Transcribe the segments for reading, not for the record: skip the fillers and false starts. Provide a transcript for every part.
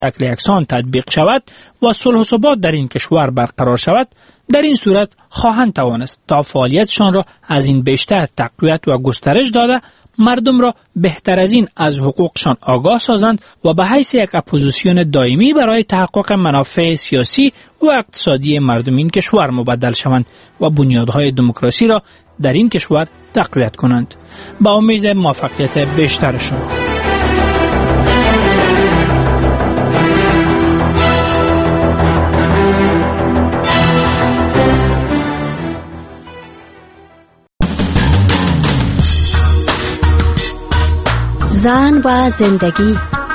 شکل یکسان تطبیق شود و صلح و ثبات در این کشور برقرار شود، در این صورت خواهند توانست تا فعالیتشان را از این بیشتر تقویت و گسترش داده، مردم را بهتر از این از حقوقشان آگاه سازند و به حیث یک اپوزیسیون دائمی برای تحقق منافع سیاسی و اقتصادی مردم این کشور مبدل شوند و بنیادهای دموکراسی را در این کشور تقویت کنند. با امید موفقیت بیشترشان. زن و زندگی.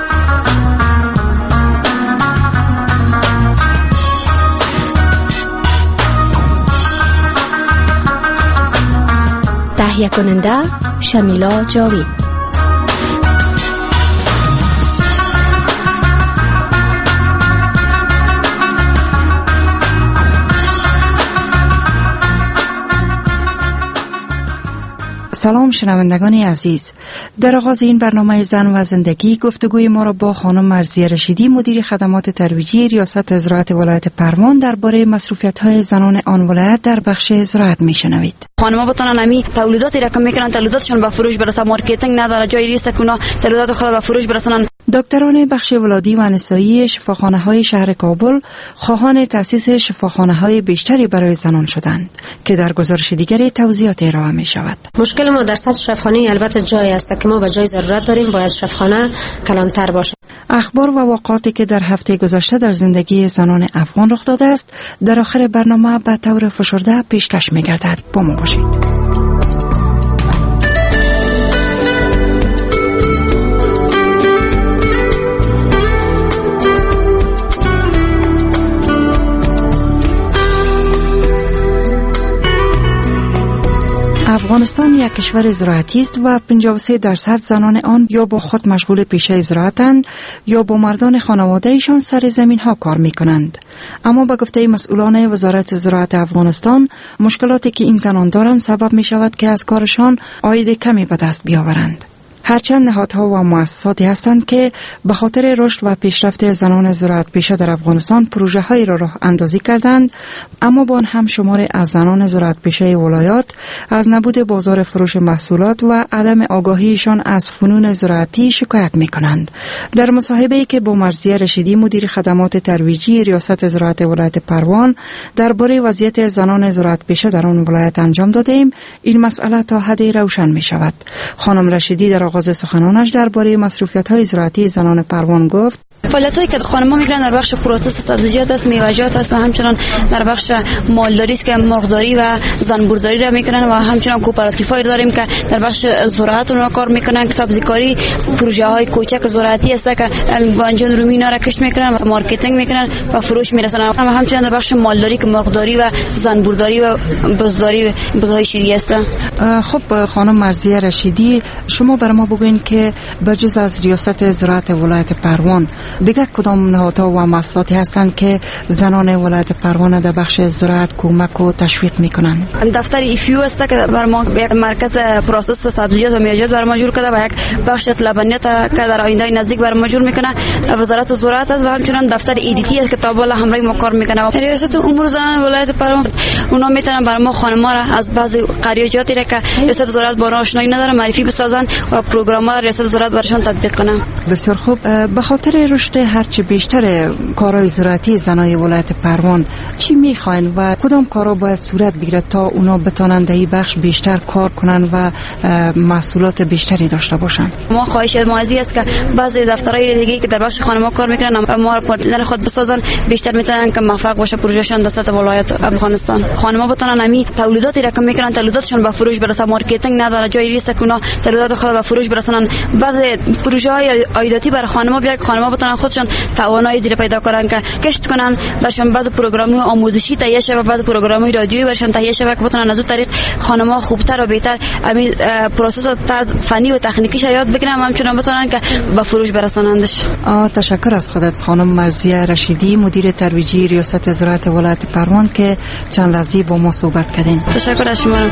تهیه کننده شمیلا جاوید. سلام شنوندگان عزیز، در آغاز این برنامه زن و زندگی گفتگوی ما را با خانم مرضیه رشیدی، مدیر خدمات ترویجی ریاست زراعت ولایت پروان درباره مصروفیت‌های زنان آن ولایت در بخش زراعت میشنوید. خانم‌ها بتونن همین تولیداتی را که میکنن تولیداتشون به فروش برسه، مارکتینگ نداره، جایی نیست که اونا تولیدات خود به فروش برسونن. دکتران بخش ولادی و نسایی شفاخانه‌های شهر کابل خواهان تأسیس شفاخانه‌های بیشتری برای زنان شدند که در گزارش دیگری توضیحات ارائه می‌شود. مشکل ما در سطح شفاخانه البته جای است که ما به جای ضرورت داریم، باید شفاخانه کلانتر باشه. اخبار و واقعاتی که در هفته گذشته در زندگی زنان افغان رخ داده است در آخر برنامه به طور فشرده پیشکش می‌گردد. با ما باشید. افغانستان یک کشور زراعتی است و 53% زنان آن یا با خود مشغول پیشه زراعتند یا با مردان خانواده‌شان سر زمین‌ها کار می‌کنند. اما به گفته مسئولان وزارت زراعت افغانستان، مشکلاتی که این زنان دارند سبب می‌شود که از کارشان عاید کمی به دست بیاورند. هرچند نهادها و مؤسساتی هستند که به خاطر رشد و پیشرفت زنان زراعت پیشه در افغانستان پروژه‌هایی را راه اندازی کردند، اما با آن هم شمار از زنان زراعت پیشه ولایات از نبود بازار فروش محصولات و عدم آگاهیشان از فنون زراعتی شکایت می‌کنند. در مصاحبه‌ای که با مرضیه رشیدی، مدیر خدمات ترویجی ریاست زراعت ولایت پروان درباره وضعیت زنان زراعت پیشه در آن ولایت انجام دادیم، این مسئله تا حدی روشن می‌شود. خانم رشیدی در آغاز سخنانش درباره مصروفیت‌های زراعتی زنان پروان گفت: فعالیتایی که خانم‌ها می‌کنن در بخش پروسس سبزیجات است، میوه‌جات است و همچنین در بخش مالداری است که مرغداری و زنبورداری را می‌کنن و همچنین کوپراتیف‌هایی داریم که در بخش زراعت اونها کار می‌کنن، سبزیکاری، پروژه‌های کوچک زراعتی است که بانجان رومی اینا را کشت می‌کنن و مارکتینگ می‌کنن و فروش می‌رسونن. و همچنین در بخش مالداری که مرغداری و زنبورداری و بزداری بزهای شیری است. خب خانم مرضیه رشیدی، شما برای ما بگوین که بجز از ریاست زراعت ولایت پروان دیگه کدام نهادها و مؤسساتی هستند که زنان ولایت پروان در بخش زراعت کمک و تشویق میکنند؟ دفتر ایفیو است که بر ما یک مرکز پروسس سبزیجات و میوه‌جات بر ما جور کرده و یک بخش از لبنیات که در آینده نزدیک بر ما جور میکنه. وزارت زراعت است و همچنین دفتر ایدیتی است که تا بالا همراه ما کار میکنه. ریاست امور زنان ولایت پروان اونا میتونن بر ما خانم‌ها را از بعضی قریاجاتی را که ریاست زراعت با آشنایی نداره معرفی بسازن و پروگرام‌ها ریاست زراعت برشان تطبیق کنه. بسیار خوب. به خاطر رشد هرچه بیشتر کارهای زراعتی زنای ولایت پروان چی میخواین و کدام کارا باید صورت بگیرد تا اونا بتونن در این بخش بیشتر کار کنن و محصولات بیشتری داشته باشن؟ ما خواهش ما است که بعضی دفترهای دیگه که در بخش خانم‌ها کار میکنن ما پارتنر خود بسازن، بیشتر میتونن که موفق باشه پروژهشون در سطح ولایت افغانستان. خانم‌ها بتونن همین تولیداتی را که میکنن تولیداتشون به فروش برسه، مارکتینگ نداره، جایی نیست که اونا تولیدات خود به فروش برسونن. بعضی پروژه‌های عایداتی برای خانم‌ها بیاد، خانم‌ها بتونن خودشون توانایی زیر پیدا کنن که کشت کنن، برشون بعض پروگرام‌های آموزشی تهیه شه و بعض پروگرام‌های رادیویی برشون تهیه شه که بتونن از اون طریق خانم‌ها خوبتر و بهتر همین پروسس فنی و تکنیکی یاد بگیرن و همچنین بتونن که به فروش برسونندش. تشکر از خودت خانم مرضیه رشیدی، مدیر ترویجی ریاست زراعت ولایت پروان که چند لحظه با ما صحبت کردین. تشکر از شما.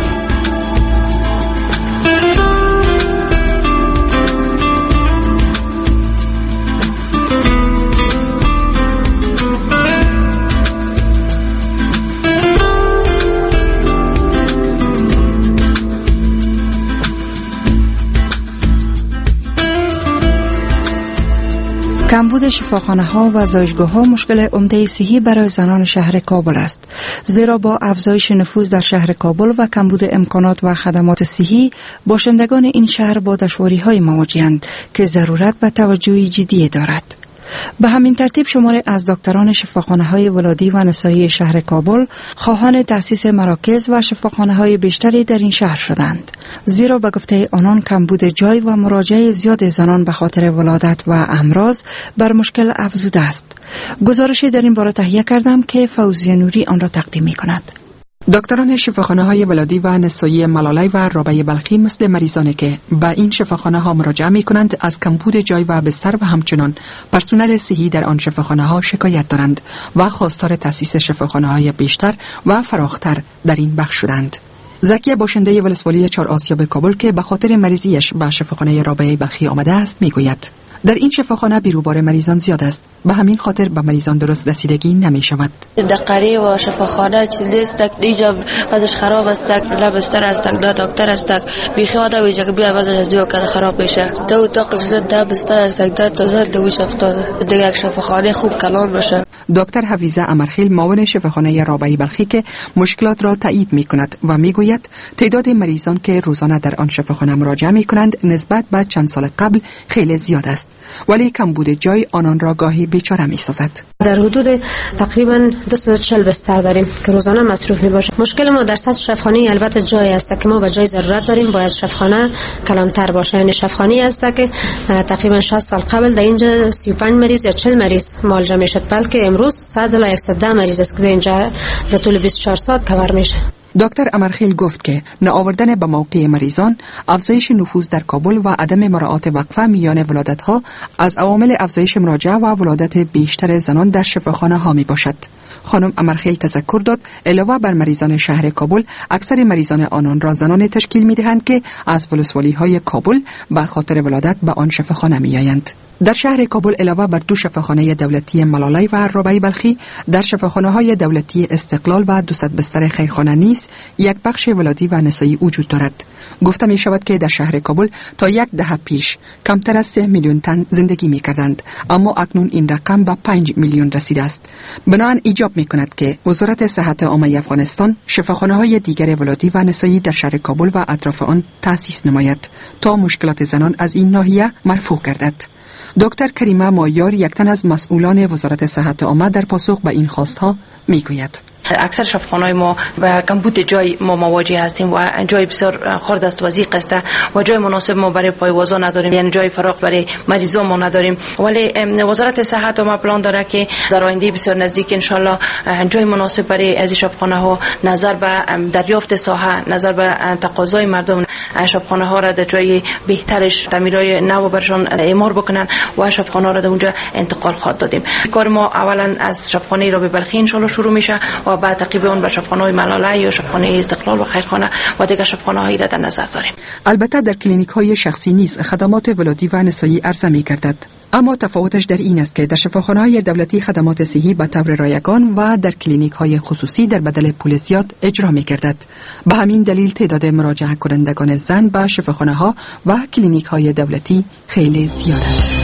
کمبود شفاخانه‌ها و زایشگاه‌ها مشکل عمده صحی برای زنان شهر کابل است، زیرا با افزایش نفوذ در شهر کابل و کمبود امکانات و خدمات صحی، باشندگان این شهر با دشواری‌های مواجه‌اند که ضرورت به توجه جدی دارد. به همین ترتیب شماری از دکتران شفاخانه‌های ولادی و نسایی شهر کابل خواهان تأسیس مراکز و شفاخانه‌های بیشتری در این شهر شدند، زیرا به گفته آنان کمبود جای و مراجعه زیاد زنان به خاطر ولادت و امراض بر مشکل افزوده است. گزارشی در این باره تهیه کردم که فوزیه نوری آن را تقدیم می‌کند. دکتران شفاخانه‌های ولادی و نسایی ملالای و رابعه بلخی مثل مریضانی که به این شفاخانه‌ها مراجعه می‌کنند از کمبود جای و بستر و همچنان پرسنل صحی در آن شفاخانه‌ها شکایت دارند و خواستار تأسیس شفاخانه‌های بیشتر و فراختر در این بخش شدند. زکیه باشنده ولسوالی 4 آسیاب کابل که به خاطر مریضیش به شفاخانه رابعه بلخی آمده است میگوید در این شفاخانه بیروبار مریضان زیاد است، به همین خاطر به مریضان درست رسیدگی نمی شود. دقیقی و شفاخانه چیزیست اینجا وضعش خراب است، نه بستر است، نه دکتر است، بیخی آدم ویژه که بیا وضعش از یو کده خراب میشه. دو اتاق ده بستر است، ده تازه دویش افتاده. دیگه یک شفاخانه خوب کلان باشه. دکتر حفیظه امرخیل معاون شفاخانه رابعه بلخی که مشکلات را تایید می‌کند و میگوید تعداد مریضان که روزانه در آن شفاخانه مراجعه می‌کنند نسبت به چند سال قبل خیلی زیاد است، ولی کمبود جای آنان را گاهی بیچاره می‌سازد. در حدود تقریبا 240 بستر داریم که روزانه مصرف می‌باشه. مشکل ما در سطح شفاخانه البته جای است که ما به جای ضرورت داریم، باید شفاخانه کلانتر باشه. یعنی شفاخانه است که تقریبا 60 سال قبل در اینجا 35 مریض یا 40 مریض معالجه میشد، بلکه امروز 100 الی 110 مریض است که اینجا در طول 24 ساعت کاور میشه. دکتر امرخیل گفت که نآوردن به موقع مریضان، افزایش نفوذ در کابل و عدم مراعات وقفه میان ولادت‌ها از عوامل افزایش مراجعه و ولادت بیشتر زنان در شفاخانه‌ها میباشد. خانم امرخیل تذکر داد علاوه بر مریضان شهر کابل، اکثر مریضان آنان را زنان تشکیل می‌دهند که از ولسوالی‌های کابل به خاطر ولادت به آن شفاخانه می‌آیند. در شهر کابل علاوه بر 2 شفاخانه دولتی ملالای و رابعه بلخی، در شفاخانه‌های دولتی استقلال و 200 بستر خیرخانه نیز یک بخش ولادی و نسایی وجود دارد. گفته می شود که در شهر کابل تا 10 دهه پیش کمتر از 3 میلیون تن زندگی می کردند، اما اکنون این رقم به 5 میلیون رسیده است. بنابراین ایجاب می کند که وزارت صحت عامه افغانستان شفاخانه‌های دیگر ولادی و نسایی در شهر کابل و اطراف آن تأسیس نماید تا مشکلات زنان از این ناحیه مرفوع گردد. دکتر کریمه مایار یک تن از مسئولان وزارت صحت عامه در پاسخ به این خواستها میگوید اکثر شفاخانه‌های ما و کمبود جای ما مواجه هستیم و جای بسیار خرد است و ضیق است و جای مناسب ما برای پایوازا نداریم، یعنی جای فراغ برای مریضا ما نداریم. ولی وزارت صحت ما پلان داره که در آینده بسیار نزدیک ان شاء الله جای مناسب برای از شفاخانه‌ها نظر به دریافت ساحه، نظر به تقاضای مردم شفاخانه‌ها را در جای بهترش تعمیرای نو برشان اعمار بکنن و شفاخانه‌ها را در اونجا انتقال خواهد دادیم. کار ما اولا از شفاخانه رابعه بلخی ان شاء الله شروع میشه و بعد تعقیب اون به شفاخانه‌های ملالای یا شفاخانه استقلال و خیرخانه و دیگر شفاخانه‌هایی را در نظر داریم. البته در کلینیک‌های شخصی نیز خدمات ولادی و نسایی عرضه می‌گردد، اما تفاوتش در این است که در شفاخانه‌های دولتی خدمات صحی به طور رایگان و در کلینیک‌های خصوصی در بدل پول زیاد اجرا می‌گردد. به همین دلیل تعداد مراجعه کنندگان زن به شفاخانه‌ها و کلینیک‌های دولتی خیلی زیاد است.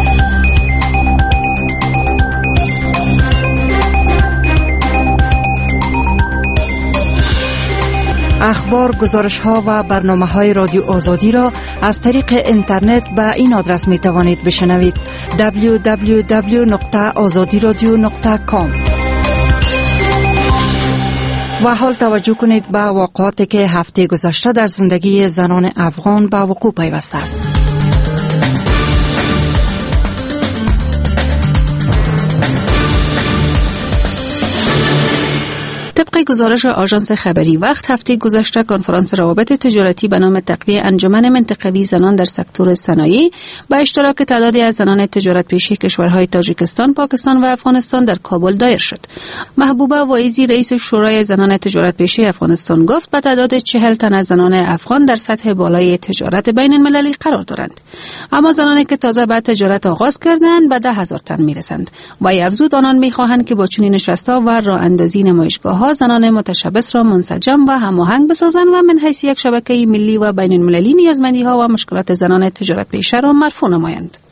اخبار، گزارش‌ها و برنامه‌های رادیو آزادی را از طریق اینترنت به این آدرس می‌توانید بشنوید: www.azadiradio.com. و حال توجه کنید به واقعاتی که هفته گذشته در زندگی زنان افغان به وقوع پیوسته است. طبق گزارش آژانس خبری وقت، هفته گذشته کنفرانس روابط تجارتی به نام تقویت انجمن منطقوی زنان در سکتور صنایع با اشتراک تعدادی از زنان تجارت پیشه کشورهای تاجیکستان، پاکستان و افغانستان در کابل دایر شد. محبوبه وایزی رئیس شورای زنان تجارت پیشه افغانستان گفت به تعداد 40 تن از زنان افغان در سطح بالای تجارت بین المللی قرار دارند، اما زنانی که تازه به تجارت آغاز کردند به 10,000 تن میرسند. و افزود آنان میخواهند که با چنین نشست‌ها و راه اندازی نمایشگاه‌ها زنان متشبث را منسجم و هماهنگ بسازند و من حیث یک شبکه ملی و بین المللی نیازمندی‌ها و مشکلات زنان تجارت پیشه را مرفوع نمایند.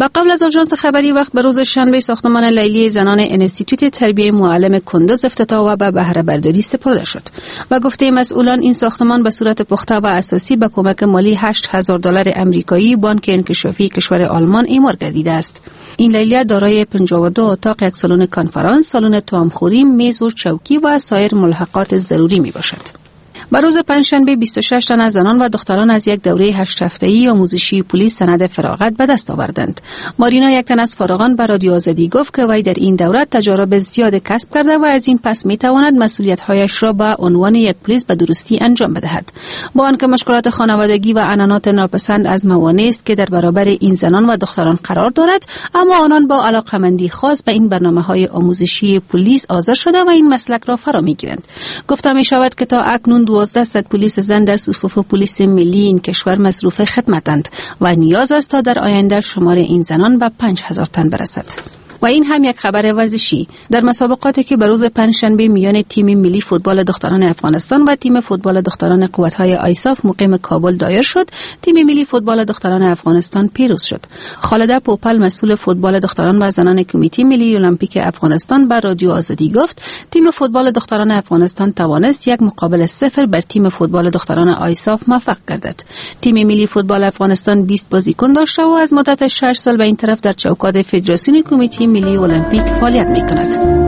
با قبل از آژانس خبری وقت به روز شنبه ساختمان لیلی زنان انستیتوت تربیت معلم کندوز افتتاح و به بهره برداری سپرده شد و گفته مسئولان این ساختمان به صورت پخته و اساسی به کمک مالی $8,000 امریکایی بانک انکشافی کشور آلمان اعمار گردیده است. این لیلی دارای 52 اتاق، یک سالن کنفرانس، سالن طعامخوری، میز و چوکی و سایر ملحقات ضروری می باشد. بر روز پنجشنبه 26 تن از زنان و دختران از یک دوره 8 هفته‌ای آموزشی پلیس سند فراغت به دست آوردند. مارینا، یک تن از فارغان، به رادیو آزادی گفت که وی در این دوره تجارب زیاد کسب کرده و از این پس میتواند مسئولیت‌هایش را به عنوان یک پلیس به درستی انجام بدهد. با آنکه مشکلات خانوادگی و عنعنات ناپسند از موانع است که در برابر این زنان و دختران قرار دارد، اما آنان با علاقه‌مندی خاص به این برنامه‌های آموزشی پلیس حاضر شده و این مسلک را فرا می‌گیرند. گفته می‌شود که تا اکنون 1200 پلیس زن در صفوف پلیس ملی این کشور مصروف خدمتند و نیاز است تا در آینده شمار این زنان به 5000 تن برسد. و این هم یک خبر ورزشی. در مسابقاتی که به روز پنجشنبه میان تیم ملی فوتبال دختران افغانستان و تیم فوتبال دختران قوت‌های آیساف مقیم کابل دایر شد، تیم ملی فوتبال دختران افغانستان پیروز شد. خالده پوپل، مسئول فوتبال دختران و زنان کمیته ملی المپیک افغانستان، به رادیو آزادی گفت تیم فوتبال دختران افغانستان توانست 1-0 بر تیم فوتبال دختران آیساف موفق گردد. تیم ملی فوتبال افغانستان 20 بازیکن داشته و از مدت 6 سال به این طرف در چوکات فدراسیون کمیته ملی المپیک فعالیت می‌کند.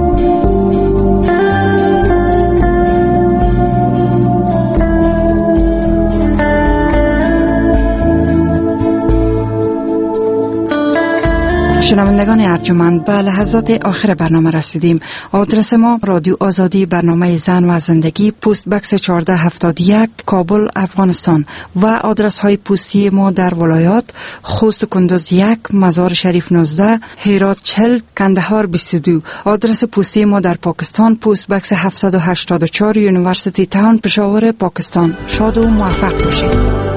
شنوندگان ارجمند، به لحظات آخر برنامه رسیدیم. آدرس ما: رادیو آزادی، برنامه زن و زندگی، پست بکس 1471، کابل، افغانستان. و آدرس های پستی ما در ولایات: خوست کندوز 1، مزار شریف 19، هرات 40، کندهار 22. آدرس پستی ما در پاکستان: پست بکس 784، یونیورسیتی تاون، پشاور، پاکستان. شاد و موفق باشید.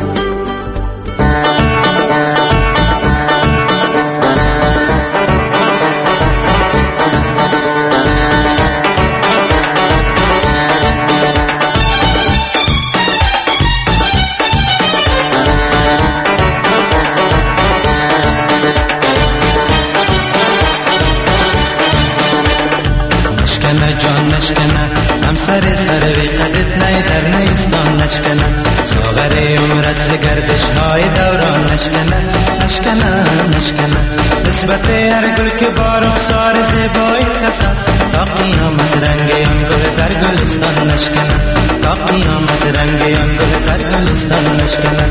سر وی قدت نای در نیستان نشکنه، ساغر عمرت ز گردش های دوران نشکنه نسبت هر گل که با رخسار زیبای خسن، تا قیامت رنگ آن گل در گلستان نشکنه، تا قیامت رنگ آن گل در گلستان نشکنه.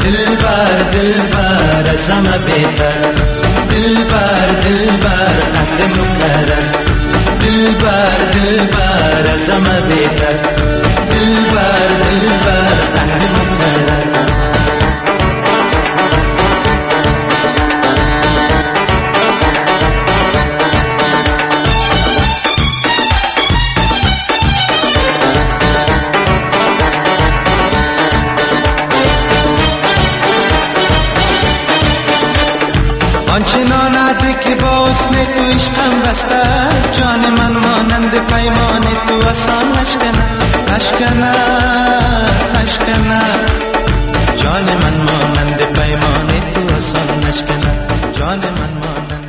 دلبر از همه بهتر، دلبر عهد مکرر، دلبر از همه بهتر، دلبر عهد مکرر. آنچنان عهد که با حسن تو عشقم بسته است، جان من مانند پیمان تو آسان نشکنه، جان من مانند پیمان تو آسان نشکنه، جان من مانند